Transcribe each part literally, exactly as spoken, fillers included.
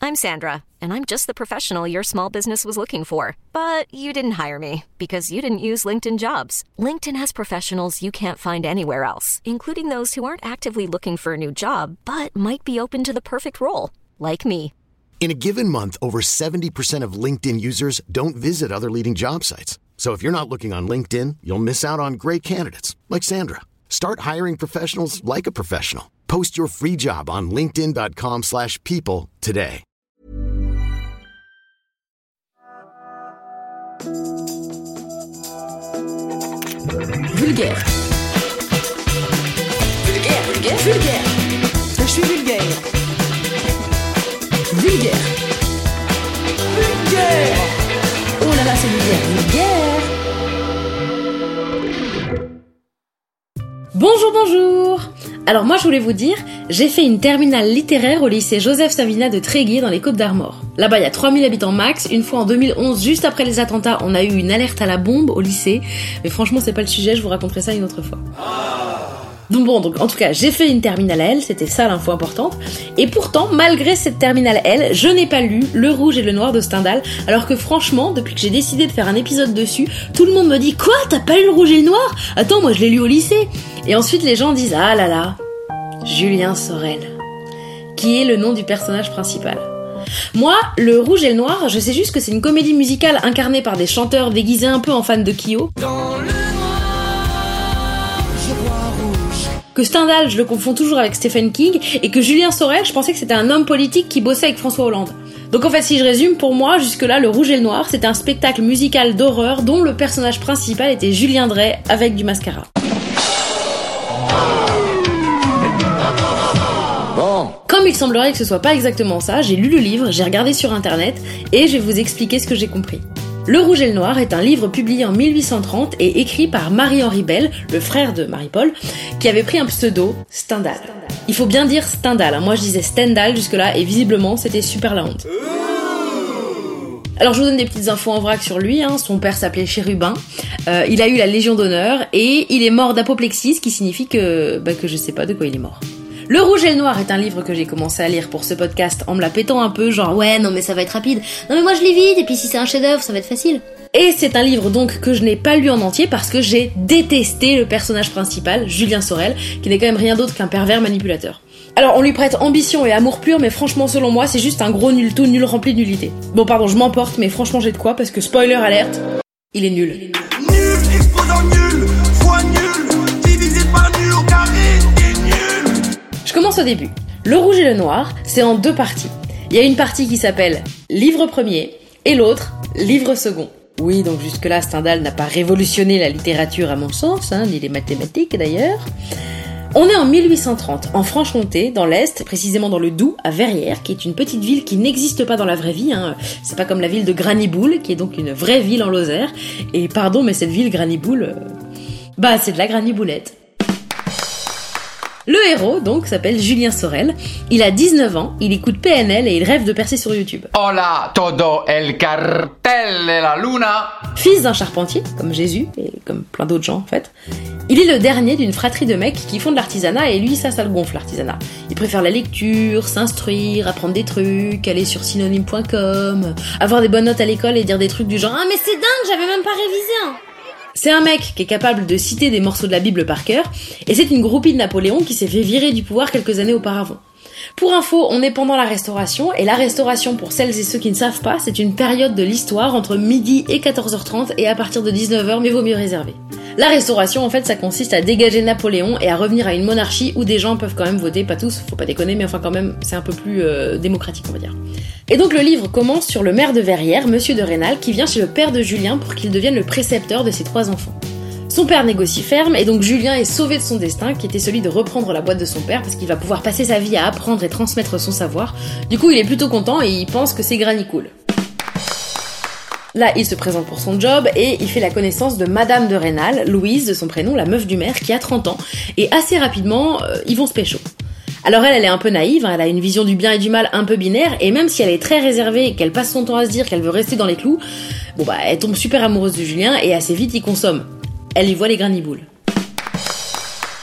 I'm Sandra, and I'm just the professional your small business was looking for. But you didn't hire me, because you didn't use LinkedIn Jobs. LinkedIn has professionals you can't find anywhere else, including those who aren't actively looking for a new job, but might be open to the perfect role, like me. In a given month, over seventy percent of LinkedIn users don't visit other leading job sites. So if you're not looking on LinkedIn, you'll miss out on great candidates, like Sandra. Start hiring professionals like a professional. Post your free job on linkedin.com slash people today. Vulgaire. Vulgaire, vulgaire, vulgaire. Je suis vulgaire. Vulgaire. Vulgaire. Oh là là, c'est vulgaire. Vulgaire. Bonjour, bonjour. Alors moi je voulais vous dire, j'ai fait une terminale littéraire au lycée Joseph Savina de Tréguier dans les Côtes d'Armor. Là-bas il y a trois mille habitants max. Une fois en deux mille onze, juste après les attentats, on a eu une alerte à la bombe au lycée. Mais franchement c'est pas le sujet, je vous raconterai ça une autre fois. Donc bon, donc en tout cas, j'ai fait une terminale L, c'était ça l'info importante. Et pourtant, malgré cette terminale L, je n'ai pas lu Le Rouge et le Noir de Stendhal, alors que franchement, depuis que j'ai décidé de faire un épisode dessus, tout le monde me dit « Quoi ? T'as pas lu Le Rouge et le Noir ? Attends, moi je l'ai lu au lycée !» Et ensuite les gens disent « Ah là là, Julien Sorel », qui est le nom du personnage principal. Moi, Le Rouge et le Noir, je sais juste que c'est une comédie musicale incarnée par des chanteurs déguisés un peu en fans de Kyo. Que Stendhal, je le confonds toujours avec Stephen King, et que Julien Sorel, je pensais que c'était un homme politique qui bossait avec François Hollande. Donc en fait, si je résume, pour moi, jusque-là, Le Rouge et le Noir, c'était un spectacle musical d'horreur dont le personnage principal était Julien Dray avec du mascara. Bon. Comme il semblerait que ce soit pas exactement ça, j'ai lu le livre, j'ai regardé sur internet, et je vais vous expliquer ce que j'ai compris. Le Rouge et le Noir est un livre publié en mille huit cent trente et écrit par Marie-Henri Bell, le frère de Marie-Paul, qui avait pris un pseudo, Stendhal. Il faut bien dire Stendhal, hein. Moi je disais Stendhal jusque-là, et visiblement c'était super la honte. Alors je vous donne des petites infos en vrac sur lui, hein. Son père s'appelait Chérubin, euh, il a eu la Légion d'honneur, et il est mort d'apoplexie, ce qui signifie que, bah, que je sais pas de quoi il est mort. Le Rouge et le Noir est un livre que j'ai commencé à lire pour ce podcast en me la pétant un peu, genre ouais non mais ça va être rapide, non mais moi je lis vite et puis si c'est un chef-d'œuvre ça va être facile. Et c'est un livre donc que je n'ai pas lu en entier parce que j'ai détesté le personnage principal, Julien Sorel, qui n'est quand même rien d'autre qu'un pervers manipulateur. Alors on lui prête ambition et amour pur, mais franchement selon moi c'est juste un gros nul tout nul rempli de nullité. Bon pardon je m'emporte, mais franchement j'ai de quoi parce que spoiler alerte, il est nul. Nul, exposant nul, fois nul, divisé par nul au carré. Je commence au début. Le Rouge et le Noir, c'est en deux parties. Il y a une partie qui s'appelle livre premier et l'autre livre second. Oui, donc jusque-là, Stendhal n'a pas révolutionné la littérature à mon sens, hein, ni les mathématiques d'ailleurs. On est en mille huit cent trente, en Franche-Comté, dans l'Est, précisément dans le Doubs, à Verrières, qui est une petite ville qui n'existe pas dans la vraie vie. Hein. C'est pas comme la ville de Graniboul, qui est donc une vraie ville en Lozère. Et pardon, mais cette ville Graniboul, euh... bah c'est de la graniboulette. Le héros, donc, s'appelle Julien Sorel. Il a dix-neuf ans, il écoute P N L et il rêve de percer sur YouTube. Hola, todo el cartel de la luna. Fils d'un charpentier, comme Jésus, et comme plein d'autres gens, en fait, il est le dernier d'une fratrie de mecs qui font de l'artisanat, et lui, ça, ça le gonfle, l'artisanat. Il préfère la lecture, s'instruire, apprendre des trucs, aller sur synonyme point com, avoir des bonnes notes à l'école et dire des trucs du genre « Ah, mais c'est dingue, j'avais même pas révisé hein !» C'est un mec qui est capable de citer des morceaux de la Bible par cœur, et c'est une groupie de Napoléon qui s'est fait virer du pouvoir quelques années auparavant. Pour info, on est pendant la Restauration, et la Restauration, pour celles et ceux qui ne savent pas, c'est une période de l'histoire entre midi et quatorze heures trente, et à partir de dix-neuf heures, mais vaut mieux réserver. La Restauration, en fait, ça consiste à dégager Napoléon et à revenir à une monarchie où des gens peuvent quand même voter, pas tous, faut pas déconner, mais enfin quand même, c'est un peu plus euh, démocratique, on va dire. Et donc le livre commence sur le maire de Verrières, Monsieur de Rênal, qui vient chez le père de Julien pour qu'il devienne le précepteur de ses trois enfants. Son père négocie ferme, et donc Julien est sauvé de son destin, qui était celui de reprendre la boîte de son père, parce qu'il va pouvoir passer sa vie à apprendre et transmettre son savoir. Du coup, il est plutôt content, et il pense que c'est granny cool. Là, il se présente pour son job, et il fait la connaissance de Madame de Rênal, Louise, de son prénom, la meuf du maire, qui a trente ans, et assez rapidement, euh, ils vont se pécho. Alors elle, elle est un peu naïve, hein, elle a une vision du bien et du mal un peu binaire, et même si elle est très réservée et qu'elle passe son temps à se dire qu'elle veut rester dans les clous, bon bah, elle tombe super amoureuse de Julien, et assez vite, il consomme. Elle y voit les graniboules. Ce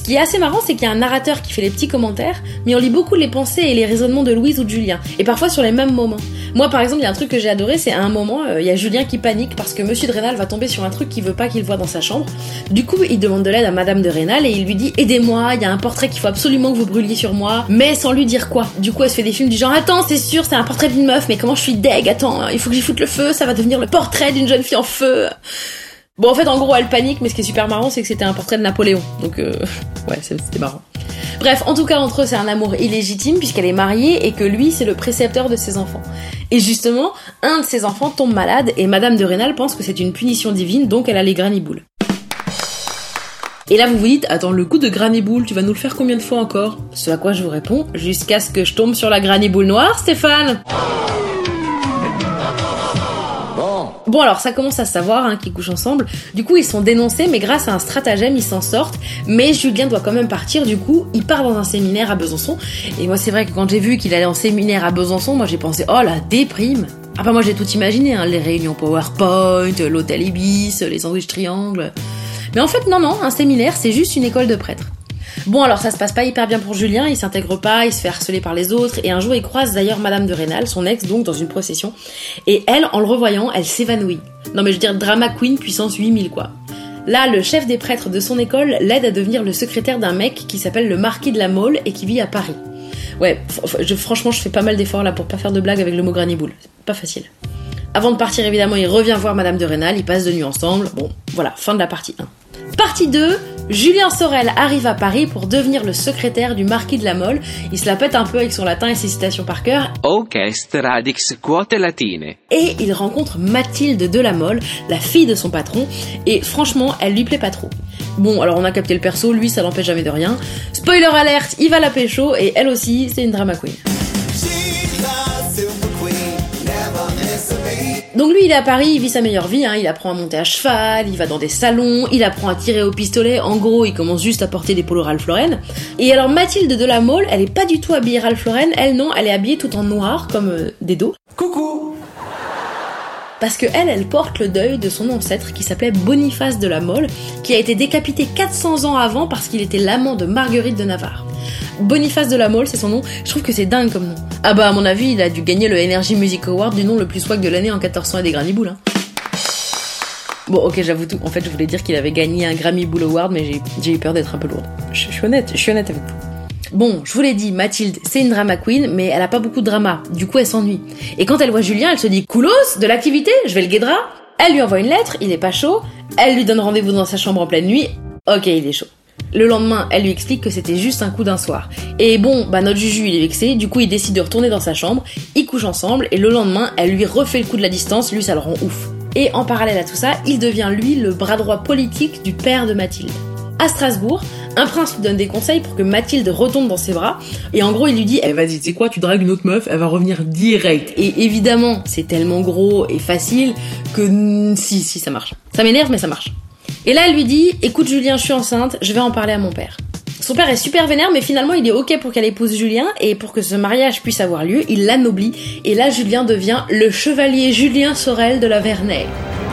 qui est assez marrant, c'est qu'il y a un narrateur qui fait les petits commentaires, mais on lit beaucoup les pensées et les raisonnements de Louise ou de Julien, et parfois sur les mêmes moments. Moi par exemple, il y a un truc que j'ai adoré, c'est à un moment, il euh, y a Julien qui panique parce que Monsieur de Rênal va tomber sur un truc qu'il veut pas qu'il voit dans sa chambre. Du coup, il demande de l'aide à Madame de Rênal et il lui dit « Aidez-moi, il y a un portrait qu'il faut absolument que vous brûliez sur moi », mais sans lui dire quoi. Du coup, elle se fait des films du genre « Attends, c'est sûr, c'est un portrait d'une meuf, mais comment je suis deg, attends, il faut que j'y foute le feu, ça va devenir le portrait d'une jeune fille en feu ». Bon, en fait, en gros, elle panique, mais ce qui est super marrant, c'est que c'était un portrait de Napoléon. Donc, euh, ouais, c'était marrant. Bref, en tout cas, entre eux, c'est un amour illégitime, puisqu'elle est mariée, et que lui, c'est le précepteur de ses enfants. Et justement, un de ses enfants tombe malade, et Madame de Rênal pense que c'est une punition divine, donc elle a les graniboules. Et là, vous vous dites, attends, le coup de graniboule, tu vas nous le faire combien de fois encore? Ce à quoi je vous réponds, jusqu'à ce que je tombe sur la graniboule noire, Stéphane. Bon alors ça commence à se savoir hein, qu'ils couchent ensemble, du coup ils sont dénoncés mais grâce à un stratagème ils s'en sortent, mais Julien doit quand même partir, du coup il part dans un séminaire à Besançon, et moi c'est vrai que quand j'ai vu qu'il allait en séminaire à Besançon, moi j'ai pensé oh la déprime. Ah bah moi j'ai tout imaginé, hein, les réunions PowerPoint, l'hôtel Ibis, les sandwichs triangles, mais en fait non non, un séminaire c'est juste une école de prêtres. Bon alors ça se passe pas hyper bien pour Julien, il s'intègre pas, il se fait harceler par les autres, et un jour il croise d'ailleurs Madame de Rênal, son ex donc, dans une procession, et elle, en le revoyant, elle s'évanouit. Non mais je veux dire drama queen puissance huit mille quoi. Là, le chef des prêtres de son école l'aide à devenir le secrétaire d'un mec qui s'appelle le marquis de la Mole et qui vit à Paris. Ouais, je, franchement je fais pas mal d'efforts là pour pas faire de blagues avec le mot graniboule, c'est pas facile. Avant de partir évidemment il revient voir Madame de Rênal, ils passent de nuit ensemble, bon voilà, fin de la partie un. Partie deux, Julien Sorel arrive à Paris pour devenir le secrétaire du marquis de la Mole. Il se la pète un peu avec son latin et ses citations par cœur. Hoc est radix quote latine. Et il rencontre Mathilde de la Mole, la fille de son patron, et franchement, elle lui plaît pas trop. Bon, alors on a capté le perso, lui ça l'empêche jamais de rien. Spoiler alerte, il va la pécho, et elle aussi, c'est une drama queen. Donc lui il est à Paris, il vit sa meilleure vie, hein. Il apprend à monter à cheval, il va dans des salons, il apprend à tirer au pistolet, en gros il commence juste à porter des polos Ralph Lauren. Et alors Mathilde de la Mole, elle est pas du tout habillée Ralph Lauren, elle non, elle est habillée tout en noir comme euh, des dos. Coucou. Parce que elle, elle porte le deuil de son ancêtre qui s'appelait Boniface de la Mole, qui a été décapité quatre cents ans avant parce qu'il était l'amant de Marguerite de Navarre. Boniface de la Mole, c'est son nom, je trouve que c'est dingue comme nom. Ah bah à mon avis, il a dû gagner le Energy Music Award du nom le plus swag de l'année en quatorze cents et des graniboules. Hein. Bon ok, j'avoue tout, en fait je voulais dire qu'il avait gagné un Grammy Bull Award, mais j'ai, j'ai eu peur d'être un peu lourde. Je, je suis honnête, je suis honnête avec vous. Bon, je vous l'ai dit, Mathilde, c'est une drama queen, mais elle a pas beaucoup de drama, du coup elle s'ennuie. Et quand elle voit Julien, elle se dit « Coolos, de l'activité, je vais le guédra ». Elle lui envoie une lettre, il est pas chaud, elle lui donne rendez-vous dans sa chambre en pleine nuit, ok, il est chaud. Le lendemain, elle lui explique que c'était juste un coup d'un soir. Et bon, bah notre Juju il est vexé, du coup il décide de retourner dans sa chambre, ils couchent ensemble, et le lendemain, elle lui refait le coup de la distance, lui ça le rend ouf. Et en parallèle à tout ça, il devient lui le bras droit politique du père de Mathilde. À Strasbourg, un prince lui donne des conseils pour que Mathilde retombe dans ses bras, et en gros il lui dit eh, « vas-y, tu sais quoi, tu dragues une autre meuf, elle va revenir direct ». Et évidemment, c'est tellement gros et facile que si, si, ça marche. Ça m'énerve, mais ça marche. Et là, elle lui dit « écoute Julien, je suis enceinte, je vais en parler à mon père ». Son père est super vénère, mais finalement il est ok pour qu'elle épouse Julien, et pour que ce mariage puisse avoir lieu, il l'anoblit, et là Julien devient le chevalier Julien Sorel de la Vernelle.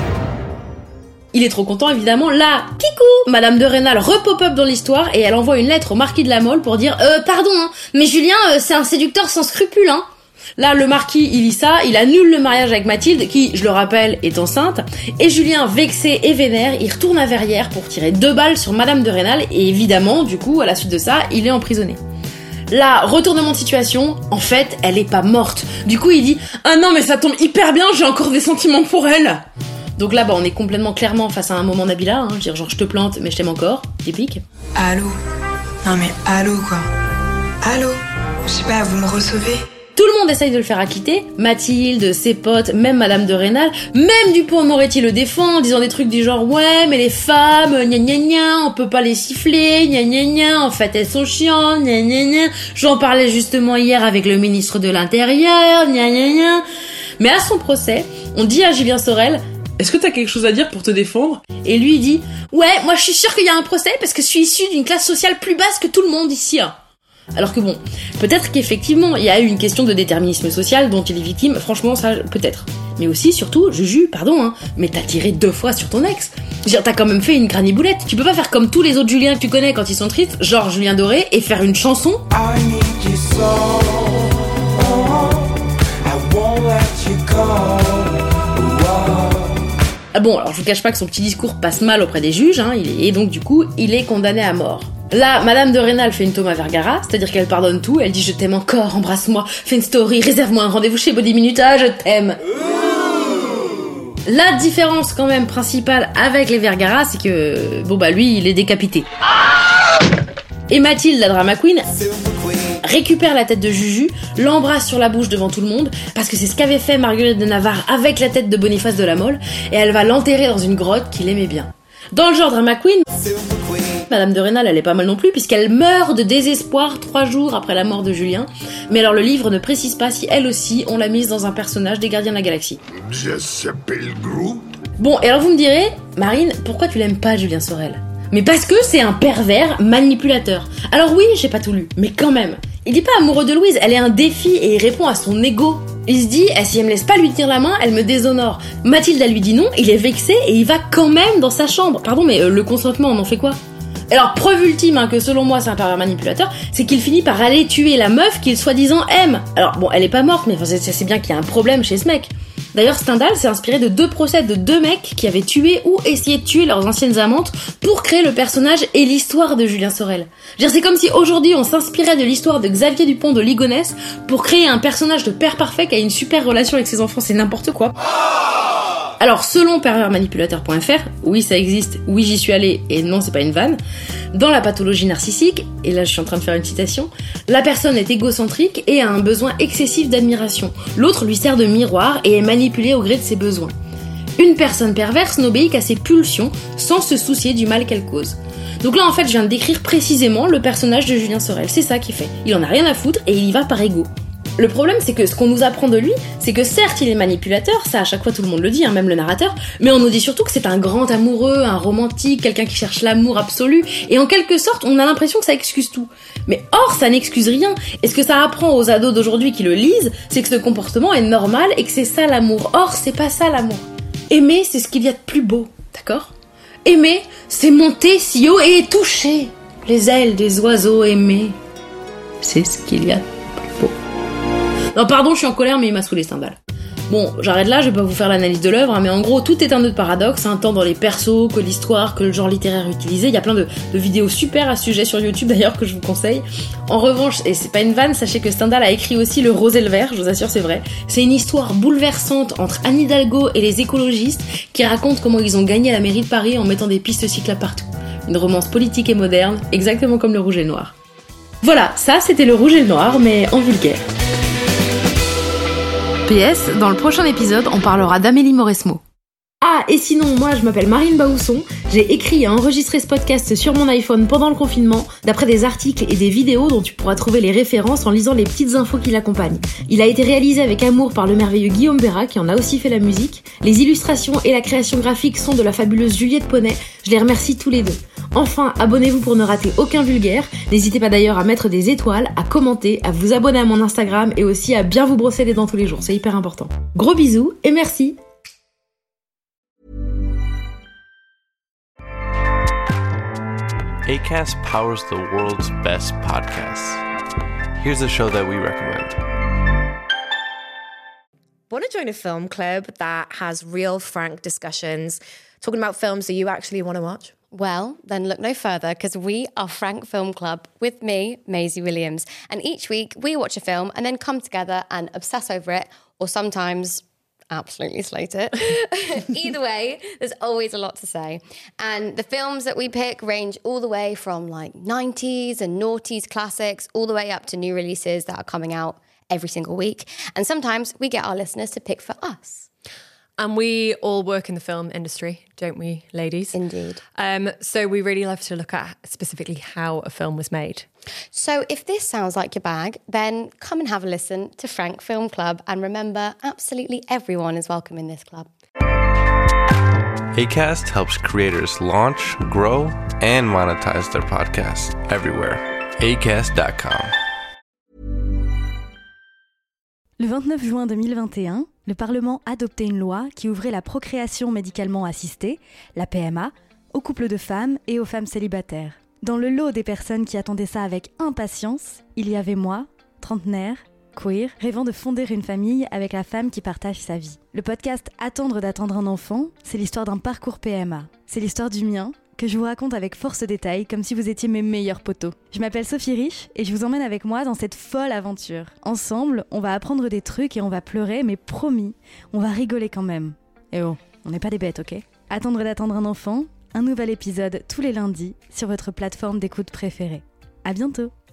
Il est trop content évidemment, là, kikou, Madame de Rênal repop-up dans l'histoire, et elle envoie une lettre au marquis de la Mole pour dire « Euh, pardon, hein, mais Julien, euh, c'est un séducteur sans scrupules, hein ». Là, le marquis, il lit ça, il annule le mariage avec Mathilde, qui, je le rappelle, est enceinte, et Julien, vexé et vénère, il retourne à Verrières pour tirer deux balles sur Madame de Rênal, et évidemment, du coup, à la suite de ça, il est emprisonné. Là, retournement de situation, en fait, elle est pas morte. Du coup, il dit « Ah non, mais ça tombe hyper bien, j'ai encore des sentiments pour elle !» Donc là, bah, on est complètement clairement face à un moment Nabila, hein, je veux dire, genre, je te plante, mais je t'aime encore, typique. Allô? Non mais allô, quoi. Allô? Je sais pas, vous me recevez? Tout le monde essaye de le faire acquitter, Mathilde, ses potes, même Madame de Rênal, même Dupond-Moretti le défend en disant des trucs du genre « Ouais, mais les femmes, gna gna gna, on peut pas les siffler, gna gna gna, en fait elles sont chiantes, gna gna gna, j'en parlais justement hier avec le ministre de l'Intérieur, gna gna gna ». Mais à son procès, on dit à Julien Sorel « Est-ce que t'as quelque chose à dire pour te défendre ?» Et lui il dit « Ouais, moi je suis sûr qu'il y a un procès parce que je suis issu d'une classe sociale plus basse que tout le monde ici. » Alors que bon, peut-être qu'effectivement il y a eu une question de déterminisme social dont il est victime, franchement ça peut-être. Mais aussi, surtout, Juju, pardon, hein, mais t'as tiré deux fois sur ton ex. Je veux dire, t'as quand même fait une granny boulette. Tu peux pas faire comme tous les autres Julien que tu connais quand ils sont tristes, genre Julien Doré, et faire une chanson. I need you so, oh, I won't let you go. Ah bon, alors je vous cache pas que son petit discours passe mal auprès des juges, hein, il est, et donc du coup, il est condamné à mort. Là, Madame de Rênal fait une Thomas Vergara, c'est-à-dire qu'elle pardonne tout, elle dit je t'aime encore, embrasse-moi, fais une story, réserve-moi un rendez-vous chez Body Minuta, je t'aime. La différence quand même principale avec les Vergara, c'est que, bon bah lui, il est décapité. Et Mathilde, la drama queen, récupère la tête de Juju, l'embrasse sur la bouche devant tout le monde, parce que c'est ce qu'avait fait Marguerite de Navarre avec la tête de Boniface de la Mole, et elle va l'enterrer dans une grotte qu'il aimait bien. Dans le genre drama queen, Madame de Rênal, elle est pas mal non plus, puisqu'elle meurt de désespoir trois jours après la mort de Julien. Mais alors le livre ne précise pas si elle aussi, on l'a mise dans un personnage des Gardiens de la Galaxie. Je s'appelle Groot. Bon, et alors vous me direz, Marine, pourquoi tu l'aimes pas, Julien Sorel ? Mais parce que c'est un pervers manipulateur. Alors oui, j'ai pas tout lu, mais quand même. Il est pas amoureux de Louise, elle est un défi et il répond à son ego. Il se dit, eh, si elle me laisse pas lui tenir la main, elle me déshonore. Mathilde, elle lui dit non, il est vexé et il va quand même dans sa chambre. Pardon, mais euh, le consentement, on en fait quoi ? Alors, preuve ultime hein, que selon moi c'est un pervers manipulateur, c'est qu'il finit par aller tuer la meuf qu'il soi-disant aime. Alors bon, elle est pas morte, mais c'est, c'est bien qu'il y a un problème chez ce mec. D'ailleurs, Stendhal s'est inspiré de deux procès de deux mecs qui avaient tué ou essayé de tuer leurs anciennes amantes pour créer le personnage et l'histoire de Julien Sorel. Je veux dire, c'est comme si aujourd'hui on s'inspirait de l'histoire de Xavier Dupont de Ligonnès pour créer un personnage de père parfait qui a une super relation avec ses enfants, c'est n'importe quoi. Alors, selon pervers manipulateur point f r, oui ça existe, oui j'y suis allée, et non c'est pas une vanne, dans la pathologie narcissique, et là je suis en train de faire une citation, la personne est égocentrique et a un besoin excessif d'admiration. L'autre lui sert de miroir et est manipulé au gré de ses besoins. Une personne perverse n'obéit qu'à ses pulsions sans se soucier du mal qu'elle cause. Donc là en fait je viens de décrire précisément le personnage de Julien Sorel, c'est ça qu'il fait. Il en a rien à foutre et il y va par égo. Le problème, c'est que ce qu'on nous apprend de lui, c'est que certes, il est manipulateur, ça à chaque fois tout le monde le dit, hein, même le narrateur, mais on nous dit surtout que c'est un grand amoureux, un romantique, quelqu'un qui cherche l'amour absolu, et en quelque sorte, on a l'impression que ça excuse tout. Mais or, ça n'excuse rien, et ce que ça apprend aux ados d'aujourd'hui qui le lisent, c'est que ce comportement est normal et que c'est ça l'amour. Or, c'est pas ça l'amour. Aimer, c'est ce qu'il y a de plus beau, d'accord ? Aimer, c'est monter si haut et toucher les ailes des oiseaux aimés. C'est ce qu'il y a de plus beau. Non, pardon, je suis en colère, mais il m'a saoulé Stendhal. Bon, j'arrête là, je vais pas vous faire l'analyse de l'œuvre, hein, mais en gros, tout est un nœud de paradoxe, hein, tant dans les persos que l'histoire, que le genre littéraire utilisé. Il y a plein de, de vidéos super à ce sujet sur YouTube, d'ailleurs, que je vous conseille. En revanche, et c'est pas une vanne, sachez que Stendhal a écrit aussi Le Rose et le Vert, je vous assure, c'est vrai. C'est une histoire bouleversante entre Anne Hidalgo et les écologistes qui raconte comment ils ont gagné la mairie de Paris en mettant des pistes cyclables partout. Une romance politique et moderne, exactement comme Le Rouge et le Noir. Voilà, ça c'était Le Rouge et le Noir, mais en vulgaire. P S, dans le prochain épisode, on parlera d'Amélie Mauresmo. Ah, et sinon, moi, je m'appelle Marine Baousson, j'ai écrit et enregistré ce podcast sur mon iPhone pendant le confinement, d'après des articles et des vidéos dont tu pourras trouver les références en lisant les petites infos qui l'accompagnent. Il a été réalisé avec amour par le merveilleux Guillaume Béra, qui en a aussi fait la musique. Les illustrations et la création graphique sont de la fabuleuse Juliette Poney, je les remercie tous les deux. Enfin, abonnez-vous pour ne rater aucun vulgaire. N'hésitez pas d'ailleurs à mettre des étoiles, à commenter, à vous abonner à mon Instagram et aussi à bien vous brosser les dents tous les jours, c'est hyper important. Gros bisous et merci. Acast powers the world's best podcasts. Here's a show that we recommend. Want to join a film club that has real, frank discussions, talking about films that you actually want to watch? Well, then look no further, because we are Frank Film Club with me, Maisie Williams. And each week we watch a film and then come together and obsess over it, or sometimes absolutely slate it. Either way, there's always a lot to say. And the films that we pick range all the way from like nineties and noughties classics, all the way up to new releases that are coming out every single week. And sometimes we get our listeners to pick for us. And we all work in the film industry, don't we, ladies? Indeed. Um, so we really love to look at specifically how a film was made. So if this sounds like your bag, then come and have a listen to Frank Film Club. And remember, absolutely everyone is welcome in this club. Acast helps creators launch, grow, and monetize their podcasts everywhere. acast dot com. Le vingt-neuf juin deux mille vingt et un, le Parlement adoptait une loi qui ouvrait la procréation médicalement assistée, la P M A, aux couples de femmes et aux femmes célibataires. Dans le lot des personnes qui attendaient ça avec impatience, il y avait moi, trentenaire, queer, rêvant de fonder une famille avec la femme qui partage sa vie. Le podcast Attendre d'attendre un enfant, c'est l'histoire d'un parcours P M A. C'est l'histoire du mien, que je vous raconte avec force détails, comme si vous étiez mes meilleurs potos. Je m'appelle Sophie Rich et je vous emmène avec moi dans cette folle aventure. Ensemble, on va apprendre des trucs et on va pleurer, mais promis, on va rigoler quand même. Et oh, on n'est pas des bêtes, ok ? Attendre d'attendre un enfant, un nouvel épisode tous les lundis sur votre plateforme d'écoute préférée. À bientôt!